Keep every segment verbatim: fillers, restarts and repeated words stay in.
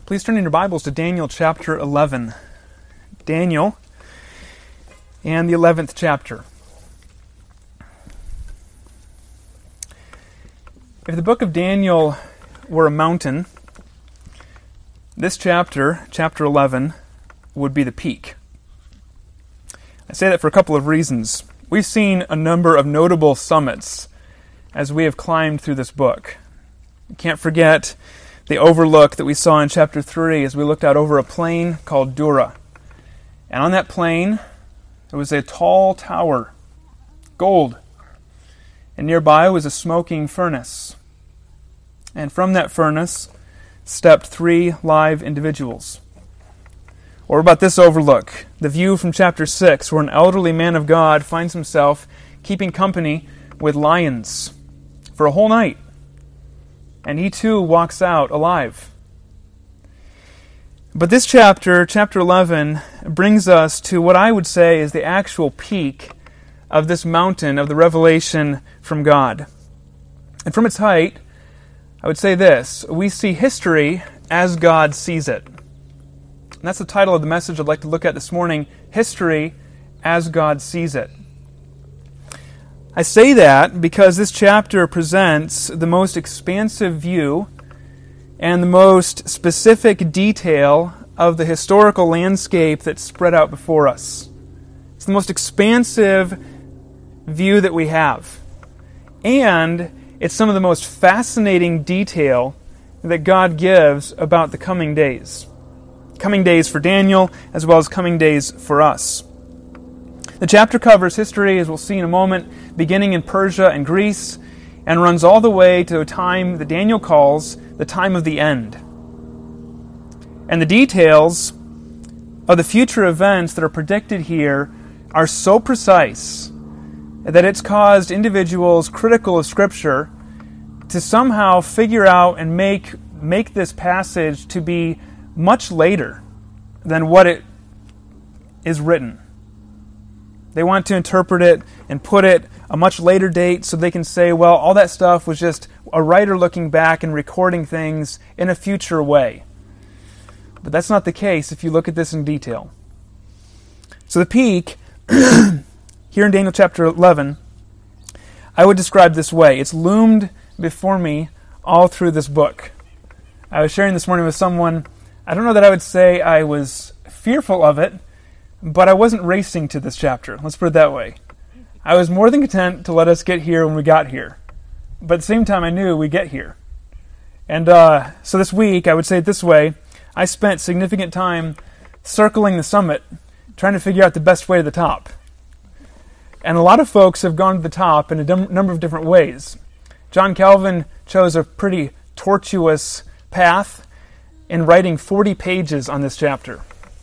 Please turn in your Bibles to Daniel chapter eleven. Daniel and the eleventh chapter. If the book of Daniel were a mountain, this chapter, chapter eleven, would be the peak. I say that for a couple of reasons. We've seen a number of notable summits as we have climbed through this book. You can't forget the overlook that we saw in chapter three as we looked out over a plain called Dura. And on that plain, there was a tall tower, gold. And nearby was a smoking furnace. And from that furnace stepped three live individuals. Or about this overlook, the view from chapter six, where an elderly man of God finds himself keeping company with lions for a whole night. And he too walks out alive. But this chapter, chapter eleven, brings us to what I would say is the actual peak of this mountain of the revelation from God. And from its height, I would say this: we see history as God sees it. And that's the title of the message I'd like to look at this morning: History as God Sees It. I say that because this chapter presents the most expansive view and the most specific detail of the historical landscape that's spread out before us. It's the most expansive view that we have. And it's some of the most fascinating detail that God gives about the coming days. Coming days for Daniel, as well as coming days for us. The chapter covers history, as we'll see in a moment, beginning in Persia and Greece, and runs all the way to a time that Daniel calls the time of the end. And the details of the future events that are predicted here are so precise that it's caused individuals critical of Scripture to somehow figure out and make, make this passage to be much later than what it is written. They want to interpret it and put it a much later date so they can say, well, all that stuff was just a writer looking back and recording things in a future way. But that's not the case if you look at this in detail. So the peak, here in Daniel chapter eleven, I would describe this way. It's loomed before me all through this book. I was sharing this morning with someone. I don't know that I would say I was fearful of it, but I wasn't racing to this chapter. Let's put it that way. I was more than content to let us get here when we got here. But at the same time, I knew we'd get here. And uh, so this week, I would say it this way: I spent significant time circling the summit, trying to figure out the best way to the top. And a lot of folks have gone to the top in a dim- number of different ways. John Calvin chose a pretty tortuous path in writing forty pages on this chapter.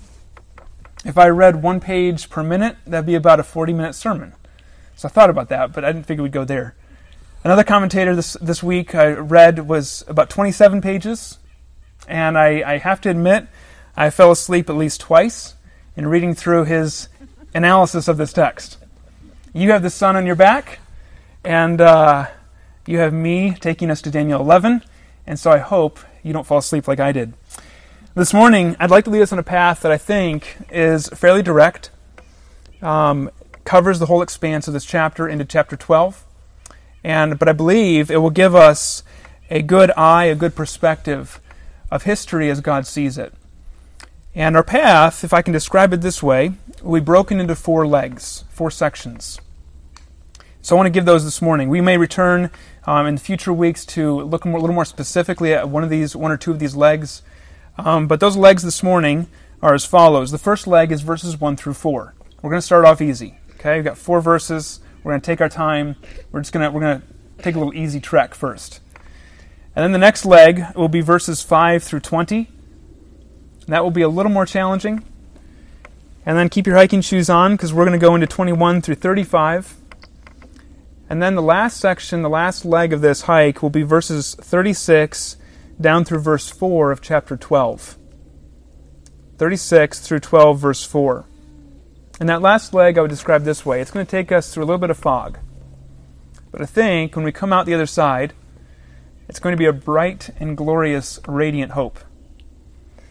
If I read one page per minute, that'd be about a forty-minute sermon. So I thought about that, but I didn't figure we'd go there. Another commentator this this week I read was about twenty-seven pages, and I, I have to admit, I fell asleep at least twice in reading through his analysis of this text. You have the sun on your back, and uh, you have me taking us to Daniel eleven, and so I hope you don't fall asleep like I did. This morning, I'd like to lead us on a path that I think is fairly direct, um, covers the whole expanse of this chapter into chapter twelve, and but I believe it will give us a good eye, a good perspective of history as God sees it. And our path, if I can describe it this way, will be broken into four legs, four sections. So I want to give those this morning. We may return um, in future weeks to look more, a little more specifically at one of these, one or two of these legs. Um, but those legs this morning are as follows. The first leg is verses one through four. We're going to start off easy. Okay, we've got four verses. We're going to take our time. We're just going to we're going to take a little easy trek first. And then the next leg will be verses five through twenty. That will be a little more challenging. And then keep your hiking shoes on, because we're going to go into twenty-one through thirty-five. And then the last section, the last leg of this hike will be verses thirty-six down through verse four of chapter twelve. thirty-six through twelve, verse four. And that last leg I would describe this way. It's going to take us through a little bit of fog. But I think when we come out the other side, it's going to be a bright and glorious, radiant hope.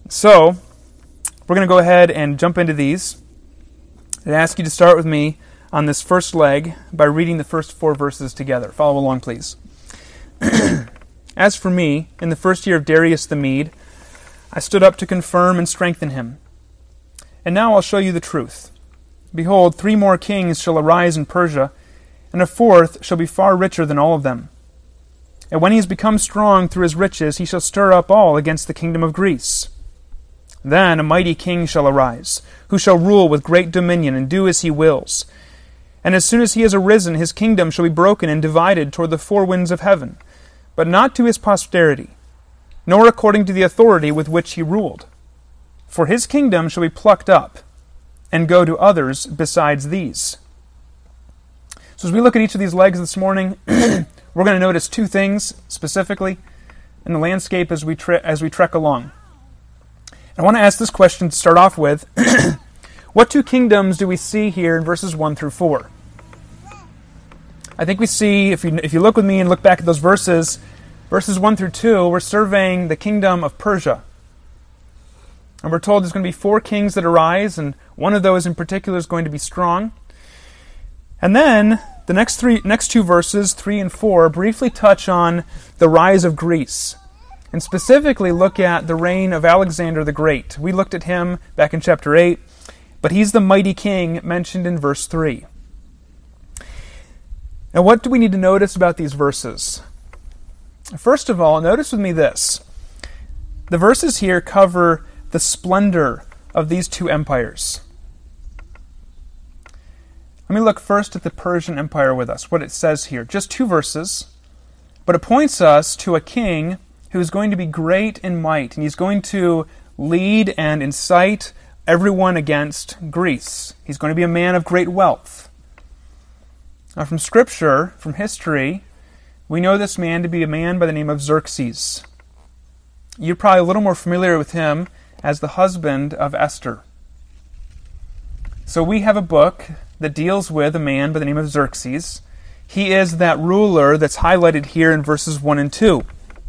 So, we're going to go ahead and jump into these. I ask you to start with me on this first leg by reading the first four verses together. Follow along, please. As for me, in the first year of Darius the Mede, I stood up to confirm and strengthen him. And now I'll show you the truth. Behold, three more kings shall arise in Persia, and a fourth shall be far richer than all of them. And when he has become strong through his riches, he shall stir up all against the kingdom of Greece. Then a mighty king shall arise, who shall rule with great dominion and do as he wills. And as soon as he has arisen, his kingdom shall be broken and divided toward the four winds of heaven, but not to his posterity, nor according to the authority with which he ruled. For his kingdom shall be plucked up, and go to others besides these. So as we look at each of these legs this morning, we're going to notice two things specifically in the landscape as we tre- as we trek along. I want to ask this question to start off with. What two kingdoms do we see here in verses one through four? I think we see, if you, if you look with me and look back at those verses, verses one through two, we're surveying the kingdom of Persia. And we're told there's going to be four kings that arise, and one of those in particular is going to be strong. And then the next three, next two verses, three and four, briefly touch on the rise of Greece, and specifically look at the reign of Alexander the Great. We looked at him back in chapter eight, but he's the mighty king mentioned in verse three. Now, what do we need to notice about these verses? First of all, notice with me this. The verses here cover the splendor of these two empires. Let me look first at the Persian Empire with us, what it says here. Just two verses, but it points us to a king who is going to be great in might, and he's going to lead and incite everyone against Greece. He's going to be a man of great wealth. Now, from Scripture, from history, we know this man to be a man by the name of Xerxes. You're probably a little more familiar with him as the husband of Esther. So we have a book that deals with a man by the name of Xerxes. He is that ruler that's highlighted here in verses one and two.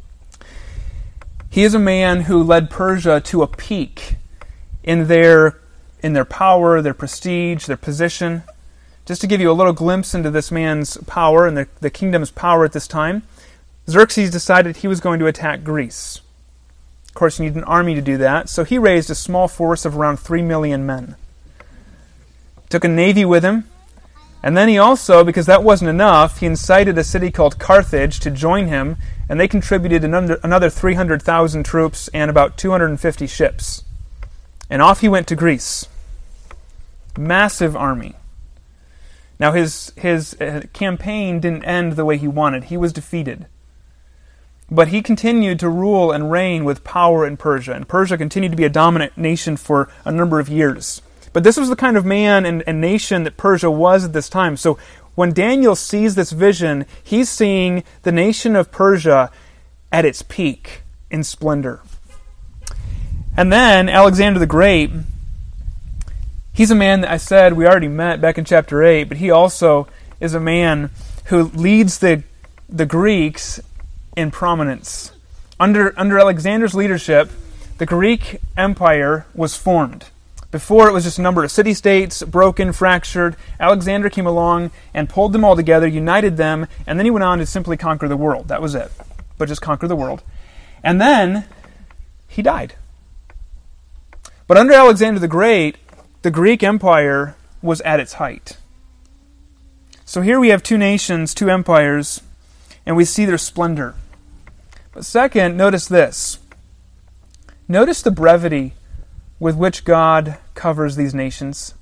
He is a man who led Persia to a peak in their, in their power, their prestige, their position. Just to give you a little glimpse into this man's power and the, the kingdom's power at this time, Xerxes decided he was going to attack Greece. Of course, you need an army to do that, so he raised a small force of around three million men. Took a navy with him, and then he also, because that wasn't enough, he incited a city called Carthage to join him, and they contributed another, another three hundred thousand troops and about two hundred fifty ships. And off he went to Greece. Massive army. Now, his his uh, campaign didn't end the way he wanted. He was defeated. But he continued to rule and reign with power in Persia, and Persia continued to be a dominant nation for a number of years. But this was the kind of man and, and nation that Persia was at this time. So when Daniel sees this vision, he's seeing the nation of Persia at its peak in splendor. And then Alexander the Great, he's a man that I said we already met back in chapter eight, but he also is a man who leads the the Greeks in prominence. Under, under Alexander's leadership, the Greek Empire was formed. Before, it was just a number of city-states, broken, fractured. Alexander came along and pulled them all together, united them, and then he went on to simply conquer the world. That was it. But just conquer the world. And then he died. But under Alexander the Great, the Greek Empire was at its height. So here we have two nations, two empires, and we see their splendor. But second, notice this. Notice the brevity with which God covers these nations.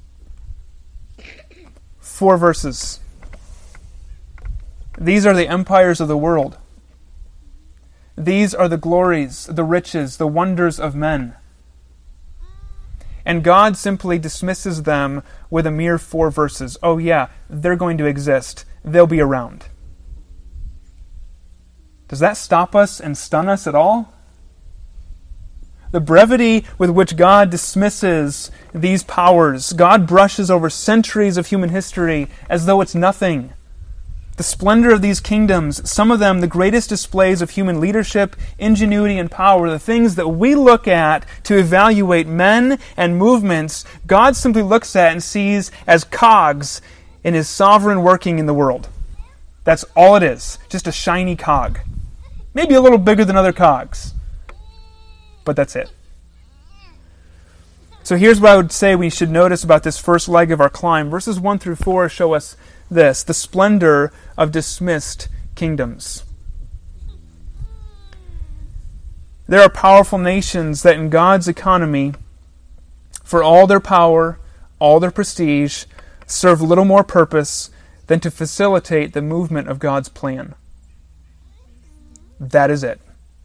Four verses. These are the empires of the world. These are the glories, the riches, the wonders of men. And God simply dismisses them with a mere four verses. Oh yeah, they're going to exist. They'll be around. Does that stop us and stun us at all? The brevity with which God dismisses these powers. God brushes over centuries of human history as though it's nothing. The splendor of these kingdoms, some of them the greatest displays of human leadership, ingenuity, and power, the things that we look at to evaluate men and movements, God simply looks at and sees as cogs in His sovereign working in the world. That's all it is, just a shiny cog. Maybe a little bigger than other cogs, but that's it. So here's what I would say we should notice about this first leg of our climb. Verses one through four show us this, the splendor of dismissed kingdoms. There are powerful nations that in God's economy, for all their power, all their prestige, serve little more purpose than to facilitate the movement of God's plan. That is it.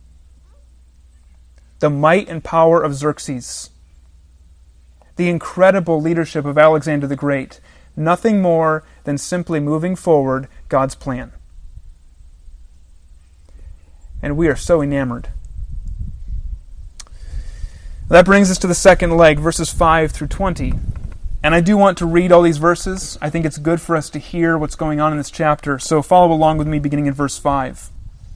The might and power of Xerxes, the incredible leadership of Alexander the Great, nothing more than simply moving forward God's plan. And we are so enamored. That brings us to the second leg, verses five through twenty. And I do want to read all these verses. I think it's good for us to hear what's going on in this chapter. So follow along with me beginning in verse five.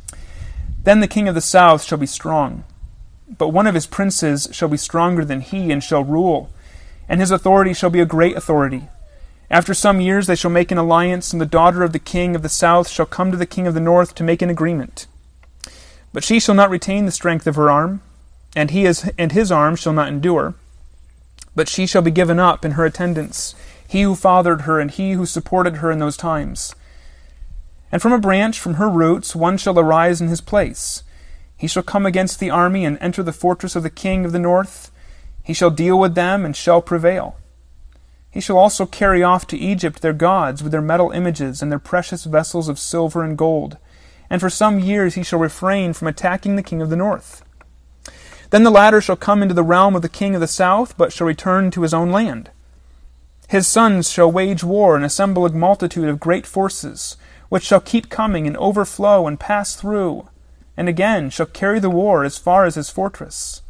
Then the king of the south shall be strong, but one of his princes shall be stronger than he and shall rule, and his authority shall be a great authority. After some years they shall make an alliance, and the daughter of the king of the south shall come to the king of the north to make an agreement. But she shall not retain the strength of her arm, and he is, and his arm shall not endure. But she shall be given up in her attendants, he who fathered her, and he who supported her in those times. And from a branch, from her roots, one shall arise in his place. He shall come against the army, and enter the fortress of the king of the north. He shall deal with them, and shall prevail. He shall also carry off to Egypt their gods with their metal images and their precious vessels of silver and gold. And for some years he shall refrain from attacking the king of the north. Then the latter shall come into the realm of the king of the south, but shall return to his own land. His sons shall wage war and assemble a multitude of great forces, which shall keep coming and overflow and pass through, and again shall carry the war as far as his fortress.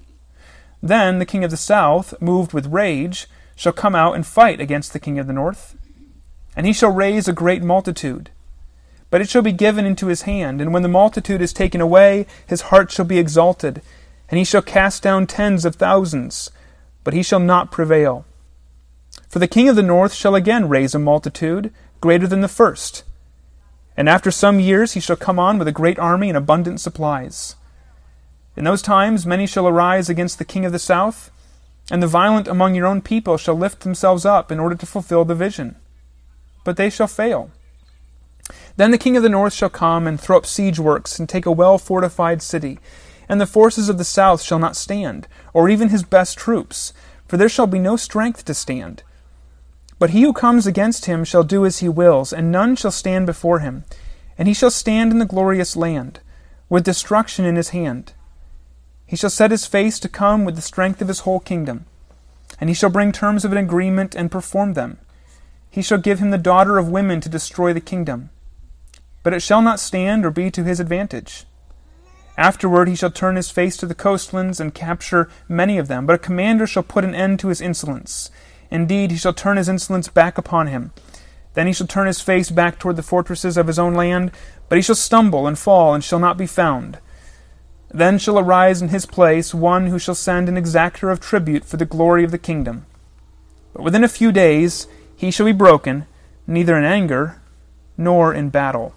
Then the king of the south, moved with rage, shall come out and fight against the king of the north. And he shall raise a great multitude. But it shall be given into his hand, and when the multitude is taken away, his heart shall be exalted, and he shall cast down tens of thousands, but he shall not prevail. For the king of the north shall again raise a multitude, greater than the first. And after some years he shall come on with a great army and abundant supplies. In those times many shall arise against the king of the south, and the violent among your own people shall lift themselves up in order to fulfill the vision. But they shall fail. Then the king of the north shall come and throw up siege works and take a well-fortified city, and the forces of the south shall not stand, or even his best troops, for there shall be no strength to stand. But he who comes against him shall do as he wills, and none shall stand before him. And he shall stand in the glorious land, with destruction in his hand. He shall set his face to come with the strength of his whole kingdom, and he shall bring terms of an agreement and perform them. He shall give him the daughter of women to destroy the kingdom. But it shall not stand or be to his advantage. Afterward he shall turn his face to the coastlands and capture many of them, but a commander shall put an end to his insolence. Indeed, he shall turn his insolence back upon him. Then he shall turn his face back toward the fortresses of his own land, but he shall stumble and fall and shall not be found. Then shall arise in his place one who shall send an exactor of tribute for the glory of the kingdom. But within a few days he shall be broken, neither in anger nor in battle.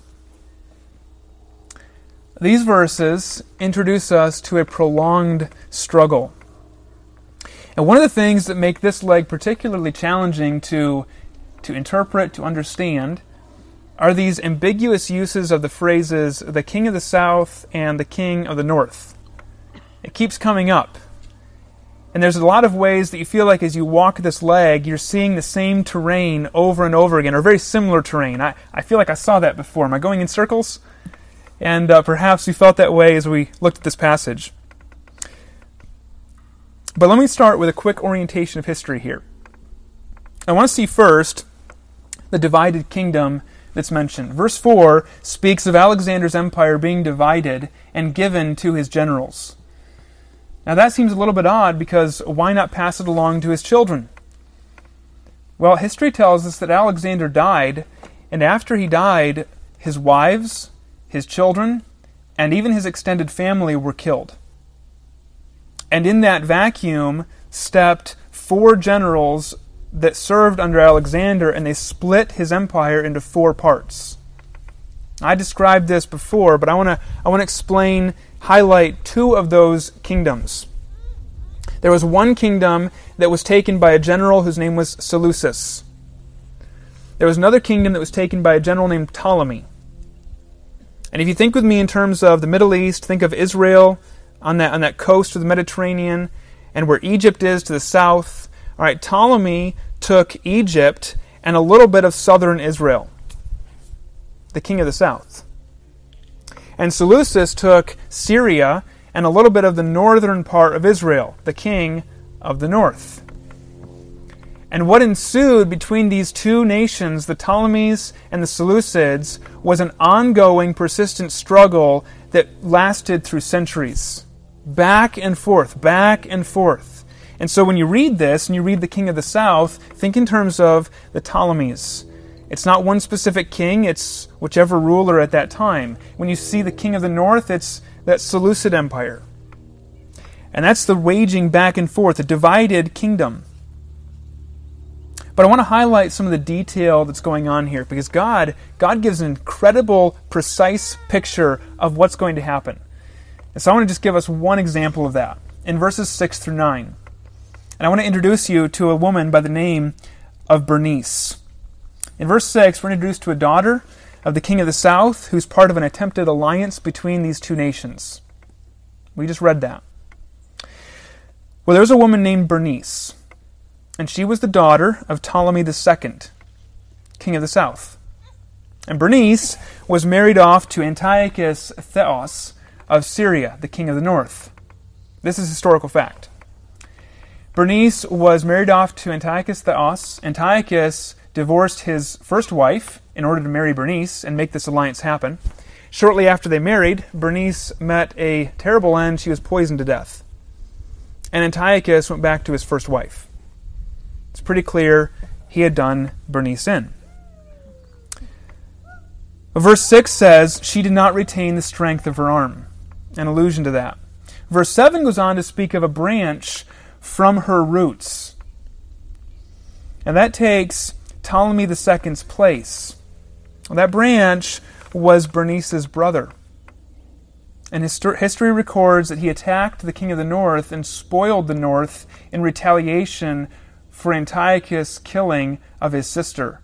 These verses introduce us to a prolonged struggle. And one of the things that make this leg particularly challenging to, to interpret, to understand, are these ambiguous uses of the phrases, the king of the south and the king of the north. It keeps coming up. And there's a lot of ways that you feel like as you walk this leg, you're seeing the same terrain over and over again, or very similar terrain. I, I feel like I saw that before. Am I going in circles? And uh, perhaps we felt that way as we looked at this passage. But let me start with a quick orientation of history here. I want to see first the divided kingdom that's mentioned. Verse four speaks of Alexander's empire being divided and given to his generals. Now that seems a little bit odd, because why not pass it along to his children? Well, history tells us that Alexander died, And after he died, his wives, his children, and even his extended family were killed. And in that vacuum stepped four generals that served under Alexander, and they split his empire into four parts. I described this before, but I want to I want to explain, highlight two of those kingdoms. There was one kingdom that was taken by a general whose name was Seleucus. There was another kingdom that was taken by a general named Ptolemy. And if you think with me in terms of the Middle East, think of Israel on that on that coast of the Mediterranean, and where Egypt is to the south. All right, Ptolemy took Egypt and a little bit of southern Israel, the king of the south. And Seleucus took Syria and a little bit of the northern part of Israel, the king of the north. And what ensued between these two nations, the Ptolemies and the Seleucids, was an ongoing, persistent struggle that lasted through centuries. Back and forth, back and forth. And so when you read this, and you read the king of the south, think in terms of the Ptolemies. It's not one specific king, it's whichever ruler at that time. When you see the king of the north, it's that Seleucid empire. And that's the waging back and forth, a divided kingdom. But I want to highlight some of the detail that's going on here, because God, God gives an incredible, precise picture of what's going to happen. And so I want to just give us one example of that in verses six through nine. And I want to introduce you to a woman by the name of Bernice. In verse six, we're introduced to a daughter of the king of the south who's part of an attempted alliance between these two nations. We just read that. Well, there's a woman named Bernice, and she was the daughter of Ptolemy the Second, king of the south. And Bernice was married off to Antiochus Theos of Syria, the king of the north. This is historical fact. Bernice was married off to Antiochus Theos. Antiochus divorced his first wife in order to marry Bernice and make this alliance happen. Shortly after they married, Bernice met a terrible end. She was poisoned to death. And Antiochus went back to his first wife. It's pretty clear he had done Bernice in. Verse six says, she did not retain the strength of her arm. An allusion to that. Verse seven goes on to speak of a branch from her roots. And that takes Ptolemy the Second's place. That branch was Bernice's brother. And history records that he attacked the king of the north and spoiled the north in retaliation for Antiochus' killing of his sister.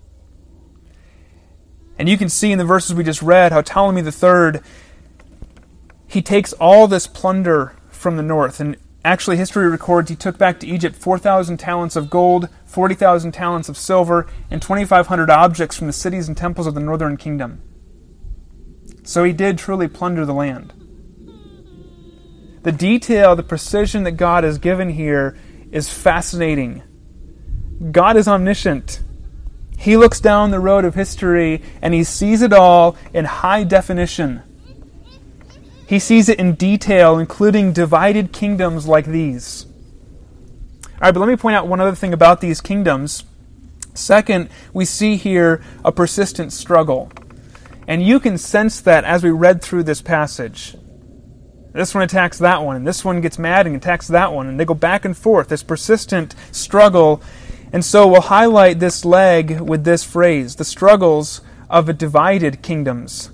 And you can see in the verses we just read how Ptolemy the Third, he takes all this plunder from the north. And actually history records he took back to Egypt four thousand talents of gold, forty thousand talents of silver, and twenty-five hundred objects from the cities and temples of the northern kingdom. So he did truly plunder the land. The detail, the precision that God has given here is fascinating. God is omniscient. He looks down the road of history and he sees it all in high definition. He sees it in detail, including divided kingdoms like these. All right, but let me point out one other thing about these kingdoms. Second, we see here a persistent struggle. And you can sense that as we read through this passage. This one attacks that one, and this one gets mad and attacks that one, and they go back and forth, this persistent struggle. And so we'll highlight this leg with this phrase, the struggles of a divided kingdoms.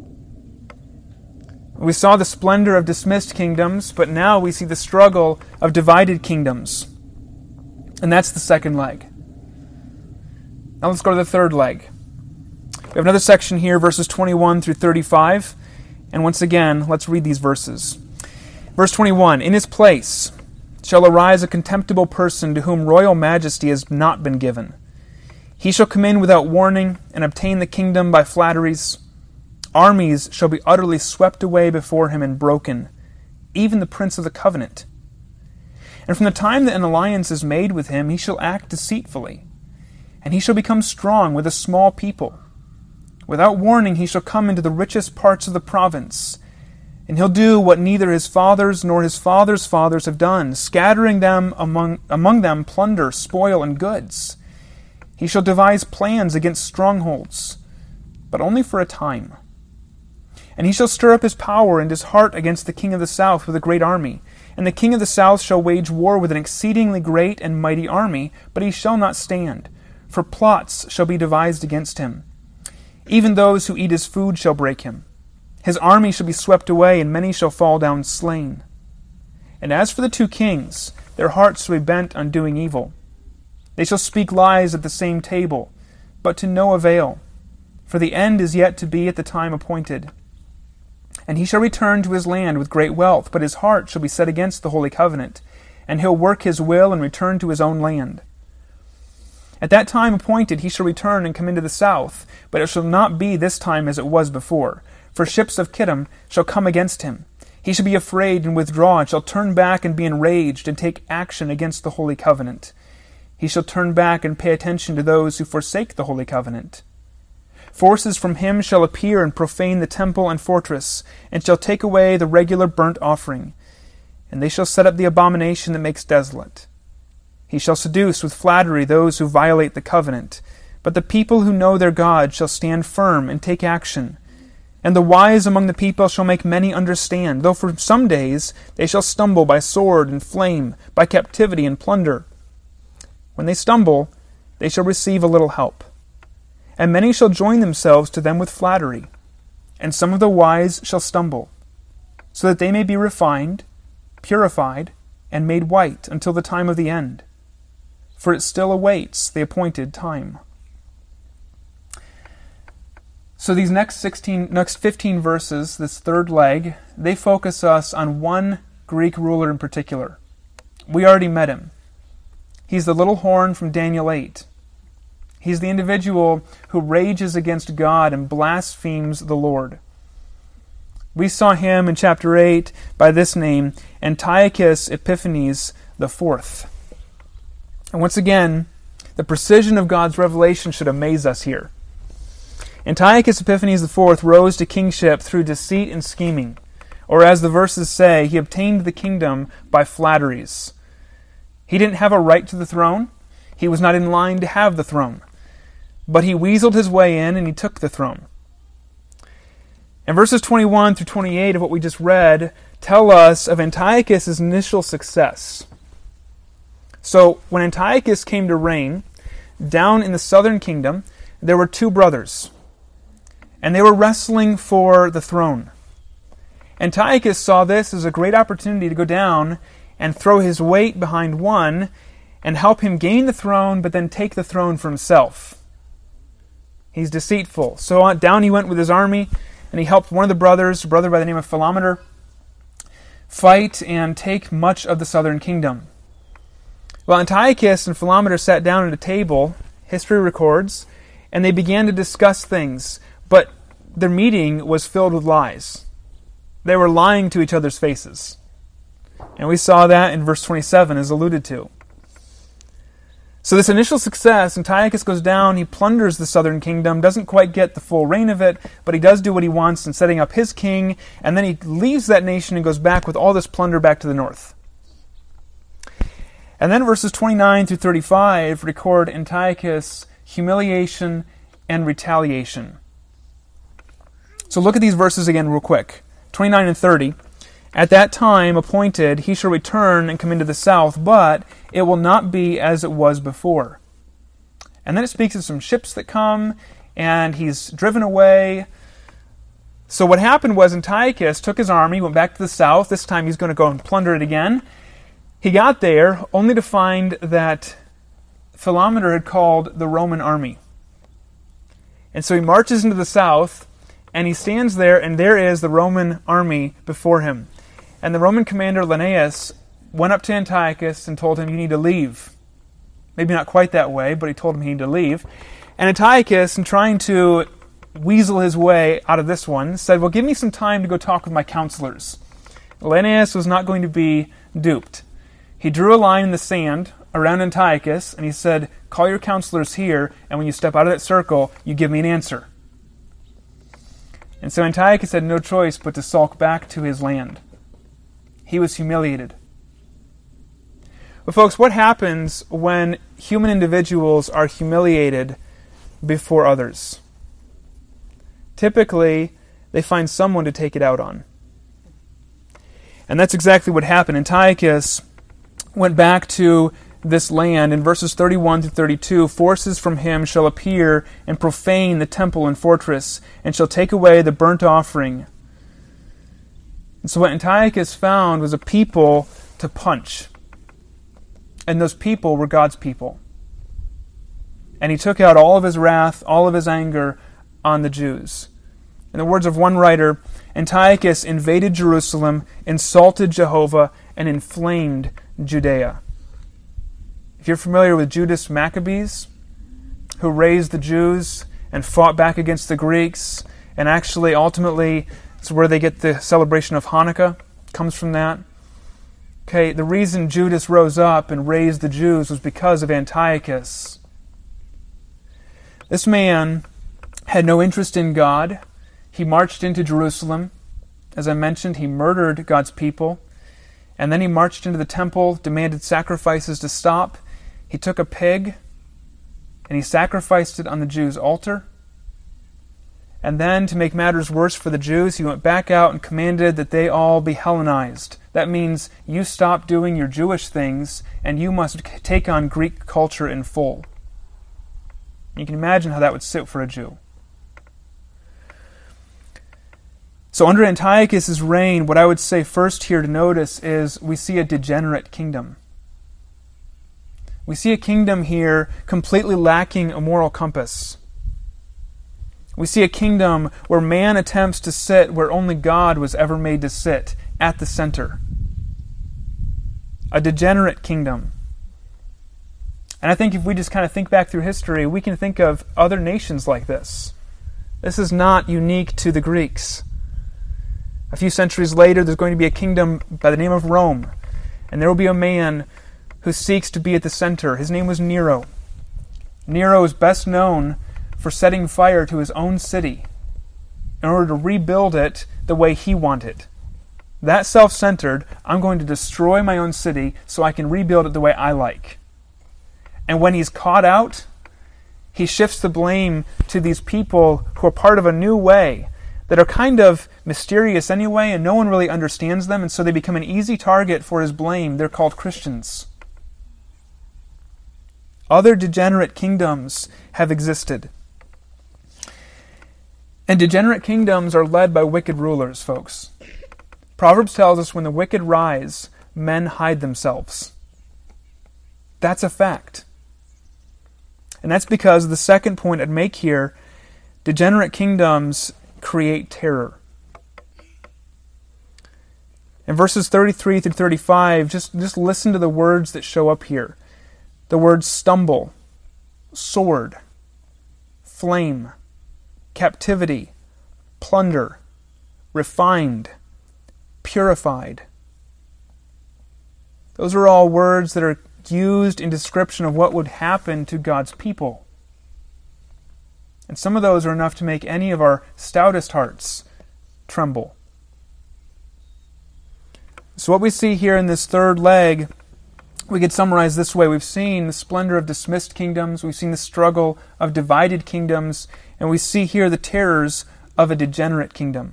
We saw the splendor of dismissed kingdoms, but now we see the struggle of divided kingdoms. And that's the second leg. Now let's go to the third leg. We have another section here, verses twenty-one through thirty-five. And once again, let's read these verses. Verse twenty-one, in his place shall arise a contemptible person to whom royal majesty has not been given. He shall come in without warning and obtain the kingdom by flatteries. Armies shall be utterly swept away before him and broken, even the prince of the covenant. And from the time that an alliance is made with him, he shall act deceitfully, and he shall become strong with a small people. Without warning he shall come into the richest parts of the province, and he'll do what neither his fathers nor his fathers' fathers have done, scattering them among, among them plunder, spoil, and goods. He shall devise plans against strongholds, but only for a time. And he shall stir up his power and his heart against the king of the south with a great army. And the king of the south shall wage war with an exceedingly great and mighty army, but he shall not stand, for plots shall be devised against him. Even those who eat his food shall break him. His army shall be swept away, and many shall fall down slain. And as for the two kings, their hearts shall be bent on doing evil. They shall speak lies at the same table, but to no avail, for the end is yet to be at the time appointed. And he shall return to his land with great wealth, but his heart shall be set against the holy covenant, and he'll work his will and return to his own land. At that time appointed he shall return and come into the south, but it shall not be this time as it was before, for ships of Kittim shall come against him. He shall be afraid and withdraw, and shall turn back and be enraged, and take action against the holy covenant. He shall turn back and pay attention to those who forsake the holy covenant. Forces from him shall appear and profane the temple and fortress, and shall take away the regular burnt offering. And they shall set up the abomination that makes desolate. He shall seduce with flattery those who violate the covenant. But the people who know their God shall stand firm and take action. And the wise among the people shall make many understand, though for some days they shall stumble by sword and flame, by captivity and plunder. When they stumble, they shall receive a little help. And many shall join themselves to them with flattery, and some of the wise shall stumble, so that they may be refined, purified, and made white until the time of the end. For it still awaits the appointed time. So these next sixteen, next fifteen verses, this third leg, they focus us on one Greek ruler in particular. We already met him. He's the little horn from Daniel eight. He's the individual who rages against God and blasphemes the Lord. We saw him in chapter eight by this name, Antiochus Epiphanes the Fourth. And once again, the precision of God's revelation should amaze us here. Antiochus Epiphanes the Fourth rose to kingship through deceit and scheming, or as the verses say, he obtained the kingdom by flatteries. He didn't have a right to the throne. He was not in line to have the throne. But he weaseled his way in and he took the throne. And verses twenty-one through twenty-eight of what we just read tell us of Antiochus' initial success. So when Antiochus came to reign, down in the southern kingdom, there were two brothers. And they were wrestling for the throne. Antiochus saw this as a great opportunity to go down and throw his weight behind one and help him gain the throne, but then take the throne for himself. He's deceitful. So on, down he went with his army, and he helped one of the brothers, a brother by the name of Philometor, fight and take much of the southern kingdom. Well, Antiochus and Philometor sat down at a table, history records, and they began to discuss things, but their meeting was filled with lies. They were lying to each other's faces. And we saw that in verse twenty-seven, as alluded to. So this initial success, Antiochus goes down, he plunders the southern kingdom, doesn't quite get the full reign of it, but he does do what he wants in setting up his king, and then he leaves that nation and goes back with all this plunder back to the north. And then verses twenty-nine through thirty-five record Antiochus' humiliation and retaliation. So look at these verses again real quick. twenty-nine and thirty. At that time appointed he shall return and come into the south, but it will not be as it was before. And then it speaks of some ships that come, and he's driven away. So what happened was Antiochus took his army, went back to the south. This time he's going to go and plunder it again. He got there only to find that Philometor had called the Roman army. And so he marches into the south, and he stands there, and there is the Roman army before him. And the Roman commander Linnaeus went up to Antiochus and told him, you need to leave. Maybe not quite that way, but he told him he needed to leave. And Antiochus, in trying to weasel his way out of this one, said, well, give me some time to go talk with my counselors. Linnaeus was not going to be duped. He drew a line in the sand around Antiochus, and he said, call your counselors here, and when you step out of that circle, you give me an answer. And so Antiochus had no choice but to sulk back to his land. He was humiliated. But folks, what happens when human individuals are humiliated before others? Typically, they find someone to take it out on. And that's exactly what happened. Antiochus went back to this land. In verses thirty-one to thirty-two, forces from him shall appear and profane the temple and fortress, and shall take away the burnt offering. And so what Antiochus found was a people to punch. And those people were God's people. And he took out all of his wrath, all of his anger on the Jews. In the words of one writer, Antiochus invaded Jerusalem, insulted Jehovah, and inflamed Judea. If you're familiar with Judas Maccabees, who raised the Jews and fought back against the Greeks, and actually ultimately it's where they get the celebration of Hanukkah, comes from that. Okay, the reason Judas rose up and raised the Jews was because of Antiochus. This man had no interest in God. He marched into Jerusalem. As I mentioned, he murdered God's people. And then he marched into the temple, demanded sacrifices to stop. He took a pig and he sacrificed it on the Jews' altar. And then, to make matters worse for the Jews, he went back out and commanded that they all be Hellenized. That means you stop doing your Jewish things and you must take on Greek culture in full. You can imagine how that would sit for a Jew. So under Antiochus' reign, what I would say first here to notice is we see a degenerate kingdom. We see a kingdom here completely lacking a moral compass. We see a kingdom where man attempts to sit where only God was ever made to sit, at the center. A degenerate kingdom. And I think if we just kind of think back through history, we can think of other nations like this. This is not unique to the Greeks. A few centuries later, there's going to be a kingdom by the name of Rome, and there will be a man who seeks to be at the center. His name was Nero. Nero is best known for setting fire to his own city in order to rebuild it the way he wanted. That self-centered, I'm going to destroy my own city so I can rebuild it the way I like. And when he's caught out, he shifts the blame to these people who are part of a new way that are kind of mysterious anyway, and no one really understands them, and so they become an easy target for his blame. They're called Christians. Other degenerate kingdoms have existed. And degenerate kingdoms are led by wicked rulers, folks. Proverbs tells us when the wicked rise, men hide themselves. That's a fact. And that's because of the second point I'd make here, degenerate kingdoms create terror. In verses thirty-three through thirty-five, just, just listen to the words that show up here. The words stumble, sword, flame, captivity, plunder, refined, purified. Those are all words that are used in description of what would happen to God's people. And some of those are enough to make any of our stoutest hearts tremble. So what we see here in this third leg, we could summarize this way. We've seen the splendor of dismissed kingdoms, we've seen the struggle of divided kingdoms, and we see here the terrors of a degenerate kingdom.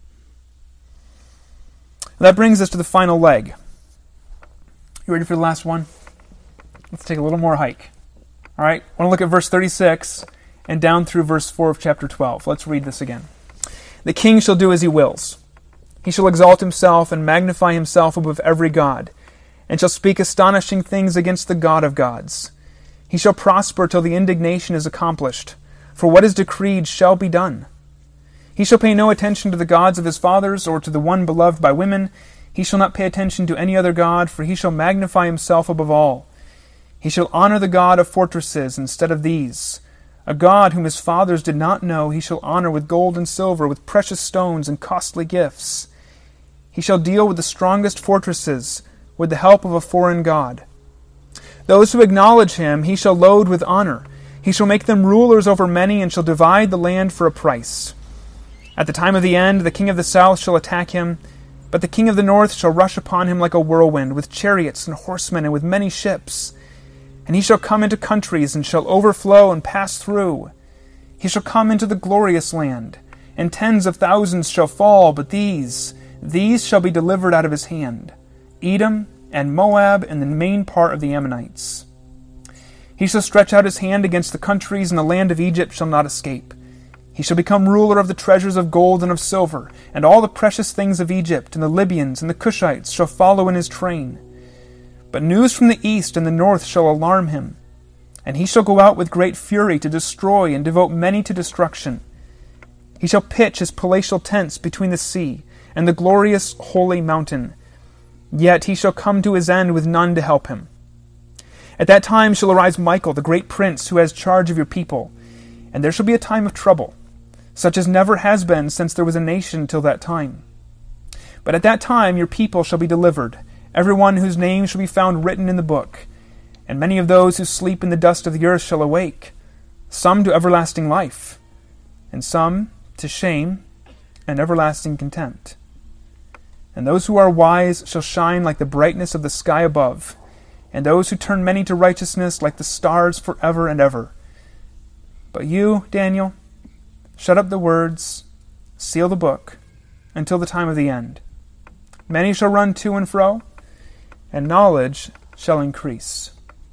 That brings us to the final leg. You ready for the last one? Let's take a little more hike. All right, I want to look at verse thirty-six and down through verse four of chapter twelve. Let's read this again. The king shall do as he wills. He shall exalt himself and magnify himself above every god, and shall speak astonishing things against the God of gods. He shall prosper till the indignation is accomplished, for what is decreed shall be done. He shall pay no attention to the gods of his fathers, or to the one beloved by women. He shall not pay attention to any other god, for he shall magnify himself above all. He shall honor the God of fortresses instead of these. A God whom his fathers did not know he shall honor with gold and silver, with precious stones and costly gifts. He shall deal with the strongest fortresses, with the help of a foreign god. Those who acknowledge him he shall load with honor. He shall make them rulers over many, and shall divide the land for a price. At the time of the end, the king of the south shall attack him. But the king of the north shall rush upon him like a whirlwind, with chariots and horsemen and with many ships. And he shall come into countries, and shall overflow and pass through. He shall come into the glorious land, and tens of thousands shall fall, but these, these shall be delivered out of his hand, Edom and Moab and the main part of the Ammonites. He shall stretch out his hand against the countries, and the land of Egypt shall not escape. He shall become ruler of the treasures of gold and of silver, and all the precious things of Egypt, and the Libyans and the Cushites shall follow in his train. But news from the east and the north shall alarm him, and he shall go out with great fury to destroy and devote many to destruction. He shall pitch his palatial tents between the sea and the glorious holy mountain. Yet he shall come to his end with none to help him. At that time shall arise Michael, the great prince, who has charge of your people, and there shall be a time of trouble, such as never has been since there was a nation till that time. But at that time your people shall be delivered, every one whose name shall be found written in the book. And many of those who sleep in the dust of the earth shall awake, some to everlasting life, and some to shame and everlasting contempt. And those who are wise shall shine like the brightness of the sky above, and those who turn many to righteousness like the stars forever and ever. But you, Daniel, shut up the words, seal the book, until the time of the end. Many shall run to and fro, and knowledge shall increase.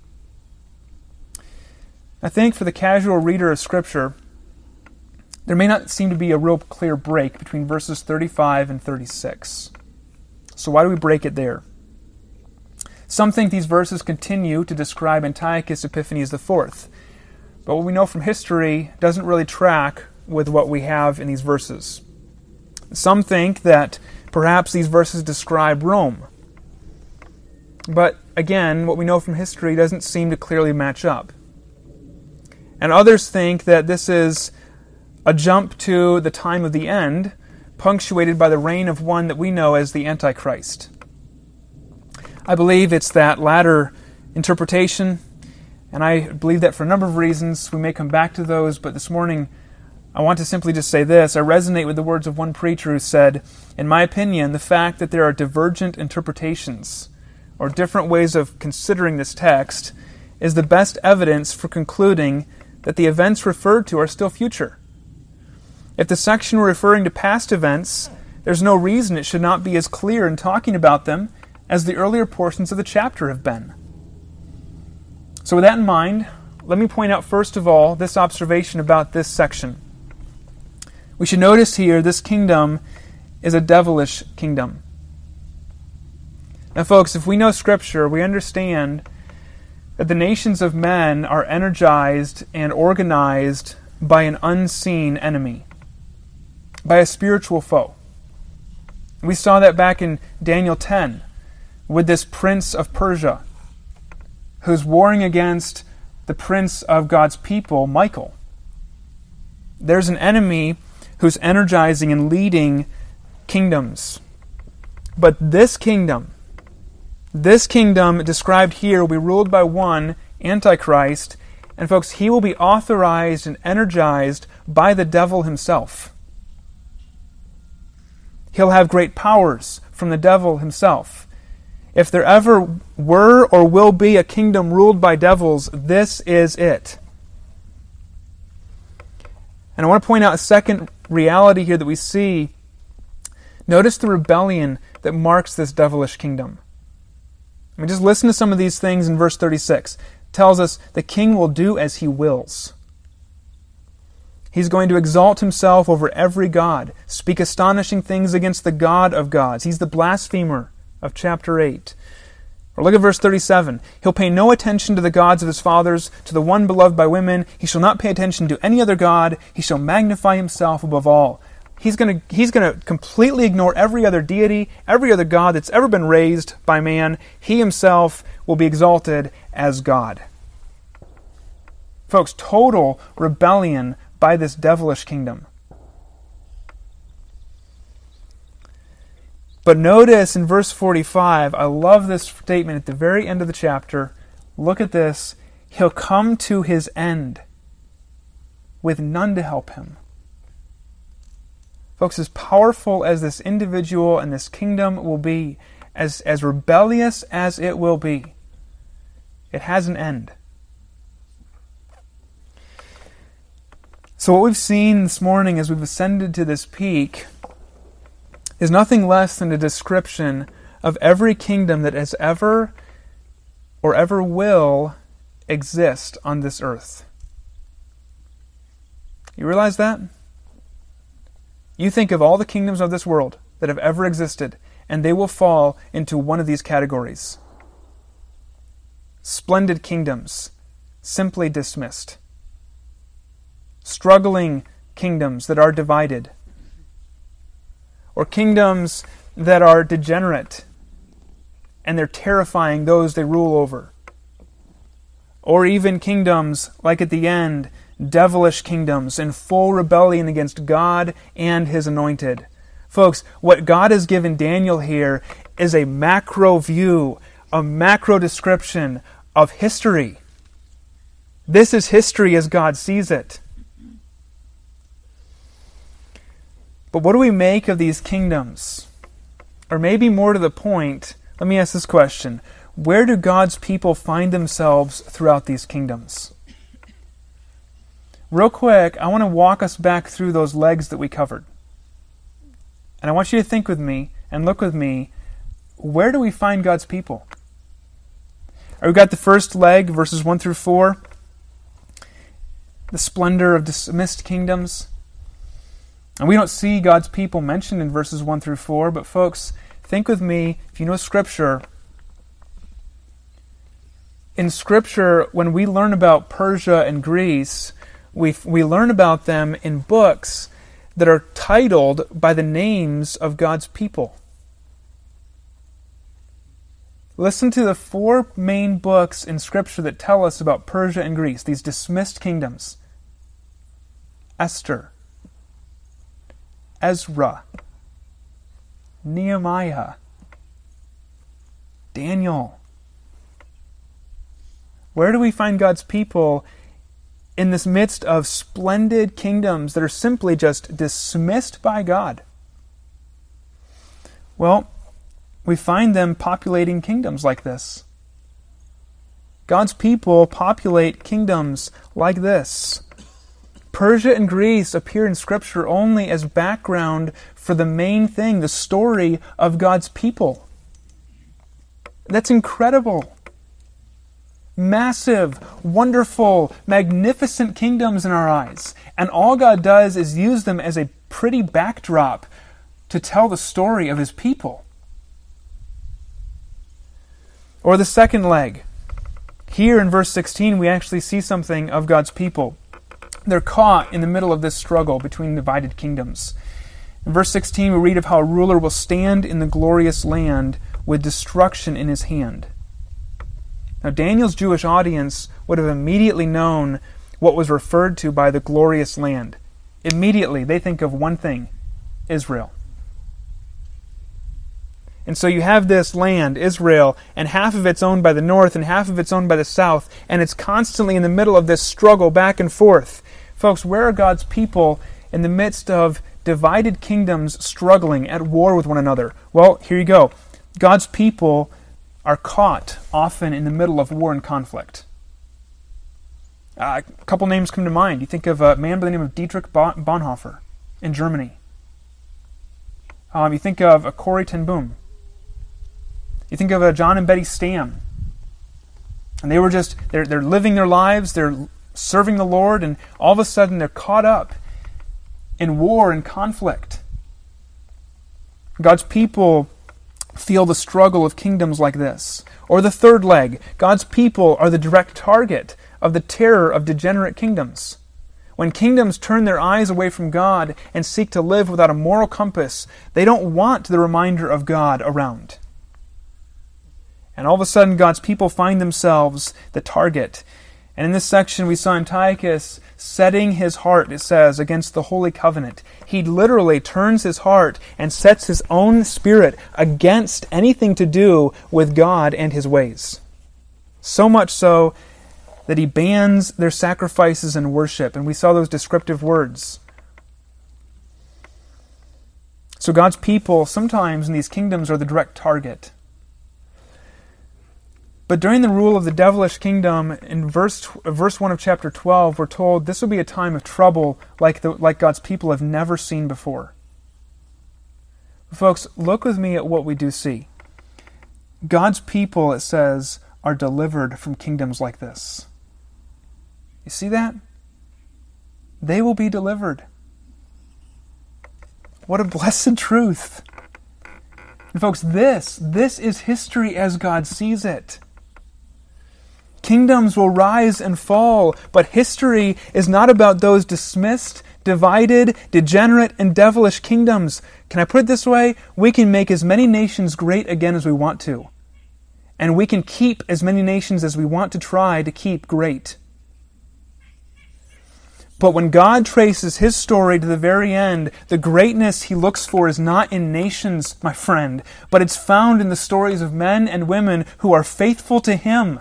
I think for the casual reader of Scripture, there may not seem to be a real clear break between verses thirty-five and thirty-six. So why do we break it there? Some think these verses continue to describe Antiochus Epiphanes the fourth, but what we know from history doesn't really track with what we have in these verses. Some think that perhaps these verses describe Rome, but again, what we know from history doesn't seem to clearly match up. And others think that this is a jump to the time of the end, punctuated by the reign of one that we know as the Antichrist. I believe it's that latter interpretation, and I believe that for a number of reasons. We may come back to those, but this morning I want to simply just say this. I resonate with the words of one preacher who said, in my opinion, the fact that there are divergent interpretations or different ways of considering this text is the best evidence for concluding that the events referred to are still future. If the section were referring to past events, there's no reason it should not be as clear in talking about them as the earlier portions of the chapter have been. So with that in mind, let me point out first of all this observation about this section. We should notice here this kingdom is a devilish kingdom. Now folks, if we know Scripture, we understand that the nations of men are energized and organized by an unseen enemy, by a spiritual foe. We saw that back in Daniel ten with this prince of Persia who's warring against the prince of God's people, Michael. There's an enemy who's energizing and leading kingdoms. But this kingdom, This kingdom described here will be ruled by one, Antichrist, and folks, he will be authorized and energized by the devil himself. He'll have great powers from the devil himself. If there ever were or will be a kingdom ruled by devils, this is it. And I want to point out a second reality here that we see. Notice the rebellion that marks this devilish kingdom. I mean, just listen to some of these things in verse thirty-six. It tells us the king will do as he wills. He's going to exalt himself over every god, speak astonishing things against the God of gods. He's the blasphemer of chapter eight. Or look at verse thirty-seven. He'll pay no attention to the gods of his fathers, to the one beloved by women. He shall not pay attention to any other god. He shall magnify himself above all. He's going to he's going to completely ignore every other deity, every other god that's ever been raised by man. He himself will be exalted as God. Folks, total rebellion by this devilish kingdom. But notice in verse forty-five, I love this statement at the very end of the chapter. Look at this. He'll come to his end with none to help him. Folks, as powerful as this individual and this kingdom will be, as, as rebellious as it will be, it has an end. So what we've seen this morning as we've ascended to this peak is nothing less than a description of every kingdom that has ever or ever will exist on this earth. You realize that? You think of all the kingdoms of this world that have ever existed, and they will fall into one of these categories. Splendid kingdoms, simply dismissed. Struggling kingdoms that are divided. Or kingdoms that are degenerate, and they're terrifying those they rule over. Or even kingdoms, like at the end, devilish kingdoms in full rebellion against God and His anointed. Folks, what God has given Daniel here is a macro view, a macro description of history. This is history as God sees it. But what do we make of these kingdoms? Or maybe more to the point, let me ask this question. Where do God's people find themselves throughout these kingdoms? Real quick, I want to walk us back through those legs that we covered. And I want you to think with me and look with me, where do we find God's people? We've got the first leg, verses one through four. The splendor of dismissed kingdoms. And we don't see God's people mentioned in verses one through four, but folks, think with me, if you know Scripture, in Scripture, when we learn about Persia and Greece, we we learn about them in books that are titled by the names of God's people. Listen to the four main books in Scripture that tell us about Persia and Greece, these dismissed kingdoms. Esther, Ezra, Nehemiah, Daniel. Where do we find God's people in this midst of splendid kingdoms that are simply just dismissed by God? Well, we find them populating kingdoms like this. God's people populate kingdoms like this. Persia and Greece appear in Scripture only as background for the main thing, the story of God's people. That's incredible. Massive, wonderful, magnificent kingdoms in our eyes. And all God does is use them as a pretty backdrop to tell the story of His people. Or the second leg. Here in verse sixteen, we actually see something of God's people. They're caught in the middle of this struggle between divided kingdoms. In verse sixteen, we read of how a ruler will stand in the glorious land with destruction in his hand. Now, Daniel's Jewish audience would have immediately known what was referred to by the glorious land. Immediately, they think of one thing, Israel. And so you have this land, Israel, and half of it's owned by the north and half of it's owned by the south, and it's constantly in the middle of this struggle back and forth. Folks, where are God's people in the midst of divided kingdoms struggling at war with one another? Well, here you go. God's people are caught often in the middle of war and conflict. Uh, a couple names come to mind. You think of a man by the name of Dietrich Bonhoeffer in Germany. Um, you think of a Corrie ten Boom. You think of a John and Betty Stam. And they were just, they're, they're living their lives, they're serving the Lord, and all of a sudden they're caught up in war and conflict. God's people feel the struggle of kingdoms like this. Or the third leg, God's people are the direct target of the terror of degenerate kingdoms. When kingdoms turn their eyes away from God and seek to live without a moral compass, they don't want the reminder of God around. And all of a sudden, God's people find themselves the target. And in this section, we saw Antiochus setting his heart, it says, against the Holy Covenant. He literally turns his heart and sets his own spirit against anything to do with God and His ways. So much so that he bans their sacrifices and worship. And we saw those descriptive words. So God's people sometimes in these kingdoms are the direct target. But during the rule of the devilish kingdom, in verse verse one of chapter twelve, we're told this will be a time of trouble like the, like God's people have never seen before. Folks, look with me at what we do see. God's people, it says, are delivered from kingdoms like this. You see that? They will be delivered. What a blessed truth. And folks, this, this is history as God sees it. Kingdoms will rise and fall, but history is not about those dismissed, divided, degenerate, and devilish kingdoms. Can I put it this way? We can make as many nations great again as we want to. And we can keep as many nations as we want to try to keep great. But when God traces His story to the very end, the greatness He looks for is not in nations, my friend, but it's found in the stories of men and women who are faithful to Him.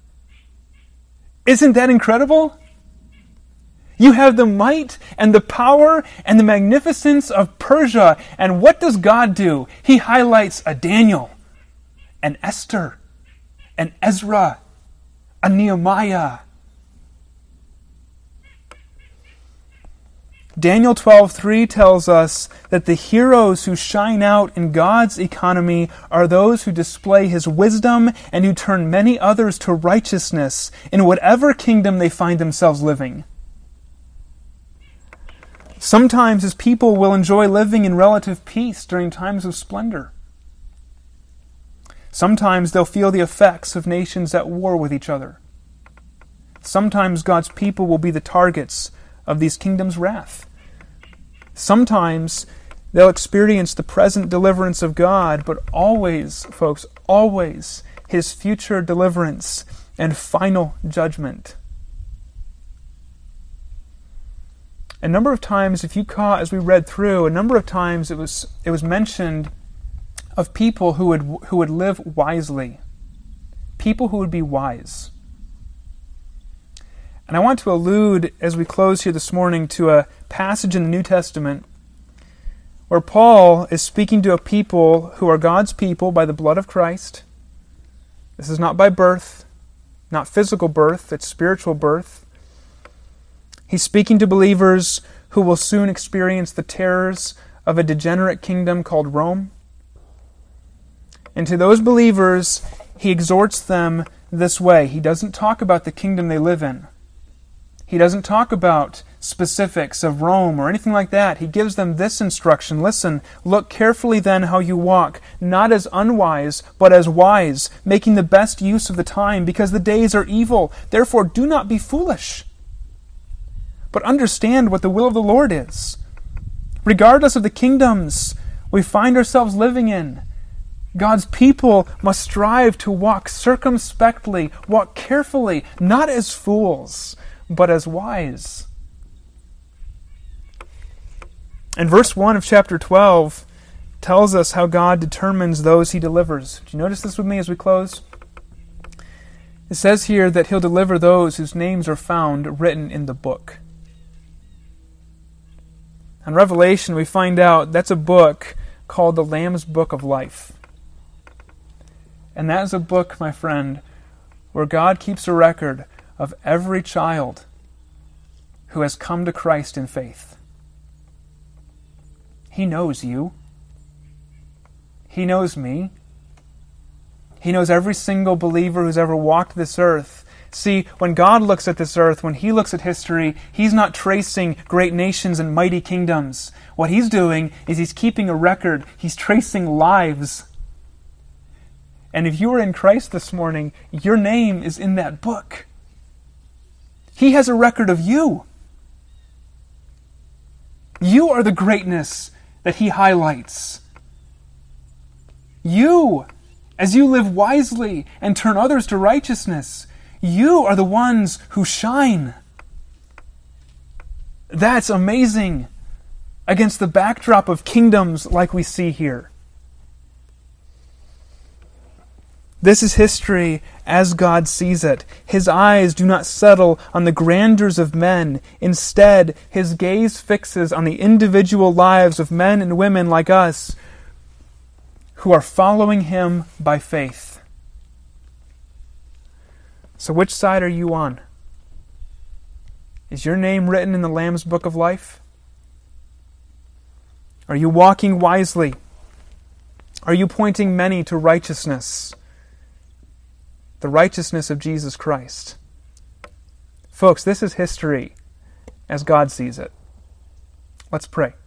Isn't that incredible? You have the might and the power and the magnificence of Persia, and what does God do? He highlights a Daniel, an Esther, an Ezra, a Nehemiah. Daniel twelve three tells us that the heroes who shine out in God's economy are those who display His wisdom and who turn many others to righteousness in whatever kingdom they find themselves living. Sometimes His people will enjoy living in relative peace during times of splendor. Sometimes they'll feel the effects of nations at war with each other. Sometimes God's people will be the targets of these kingdoms' wrath. Sometimes they'll experience the present deliverance of God, but always, folks, always His future deliverance and final judgment. A number of times, if you caught as we read through, a number of times it was it was mentioned of people who would who would live wisely, people who would be wise. And I want to allude, as we close here this morning, to a passage in the New Testament where Paul is speaking to a people who are God's people by the blood of Christ. This is not by birth, not physical birth, it's spiritual birth. He's speaking to believers who will soon experience the terrors of a degenerate kingdom called Rome. And to those believers, he exhorts them this way. He doesn't talk about the kingdom they live in. He doesn't talk about specifics of Rome or anything like that. He gives them this instruction. Listen, look carefully then how you walk, not as unwise, but as wise, making the best use of the time, because the days are evil. Therefore, do not be foolish, but understand what the will of the Lord is. Regardless of the kingdoms we find ourselves living in, God's people must strive to walk circumspectly, walk carefully, not as fools, but as wise. And verse one of chapter twelve tells us how God determines those He delivers. Do you notice this with me as we close? It says here that He'll deliver those whose names are found written in the book. In Revelation, we find out that's a book called the Lamb's Book of Life. And that is a book, my friend, where God keeps a record of every child who has come to Christ in faith. He knows you. He knows me. He knows every single believer who's ever walked this earth. See, when God looks at this earth, when He looks at history, He's not tracing great nations and mighty kingdoms. What He's doing is He's keeping a record. He's tracing lives. And if you are in Christ this morning, your name is in that book. He has a record of you. You are the greatness that He highlights. You, as you live wisely and turn others to righteousness, you are the ones who shine. That's amazing against the backdrop of kingdoms like we see here. This is history as God sees it. His eyes do not settle on the grandeurs of men. Instead, his gaze fixes on the individual lives of men and women like us who are following him by faith. So which side are you on? Is your name written in the Lamb's Book of Life? Are you walking wisely? Are you pointing many to righteousness? The righteousness of Jesus Christ. Folks, this is history as God sees it. Let's pray.